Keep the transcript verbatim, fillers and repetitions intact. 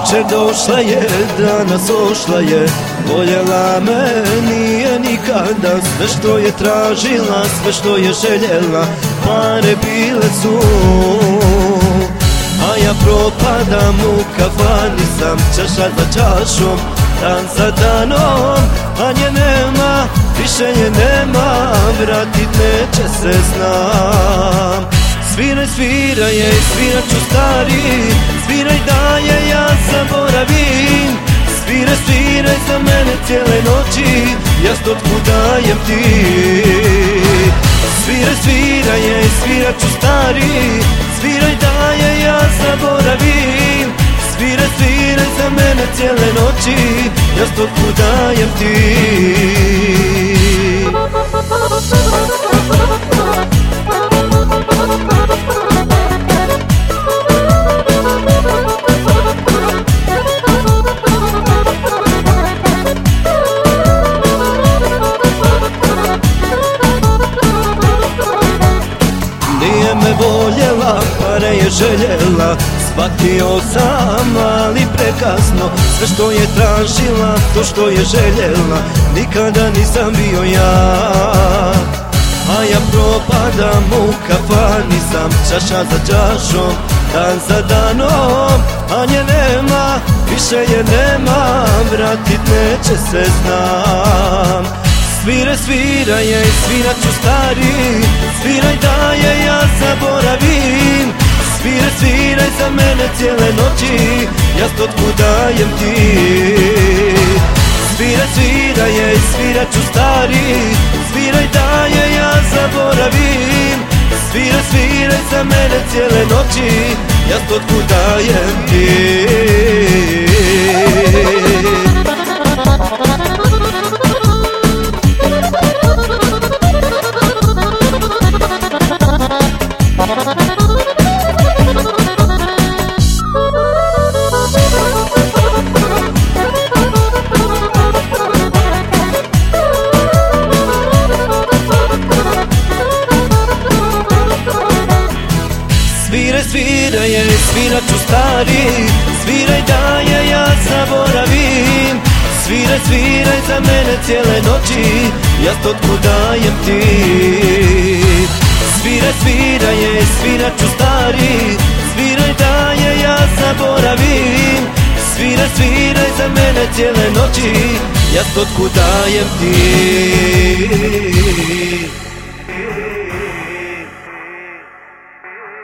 Jučer došla je, danas ošla je, voljela me nije nikada. Sve što je tražila, sve što je željela, pare bile su. A ja propadam u kafani, sam čaša za čašom, dan za danom. A nje nema, više je nema, vratit neće se, znam. Sviraj, sviraj je, svirat ću stari, sviraj da je ja zaboravim. Sviraj, sviraj za mene cijele noći, ja stotku dajem ti. Sviraj, sviraj je, svirat ću stari, sviraj da je ja zaboravim. Sviraj, sviraj za mene cijele noći, ja stotku dajem ti. Nije me voljela, pare je željela, shvatio sam, ali prekasno. Sve što je tražila, to što je željela, nikada nisam bio ja. A ja propadam u kafani, sam čaša za čašom, dan za danom. A nje nema, više je nema, vratit neće se, znam. Sviraj, sviraj je, svirat ću stari, sviraj da je ja zaboravim. Sviraj, sviraj za mene cijele noći, ja stotku dajem ti. Sviraj, sviraj je, svirat ću stari, sviraj da je ja zaboravim. Sviraj, sviraj za mene cijele noći, ja stotku dajem ti. Sviraj, sviraj je, svirat ću stari, sviraj da je ja zaboravim. Sviraj, sviraj za mene cijele noći, ja stotku dajem ti. Sviraj, sviraj je, svirat ću stari, sviraj da je ja zaboravim. Sviraj, sviraj za mene cijele noći, ja stotku dajem ti.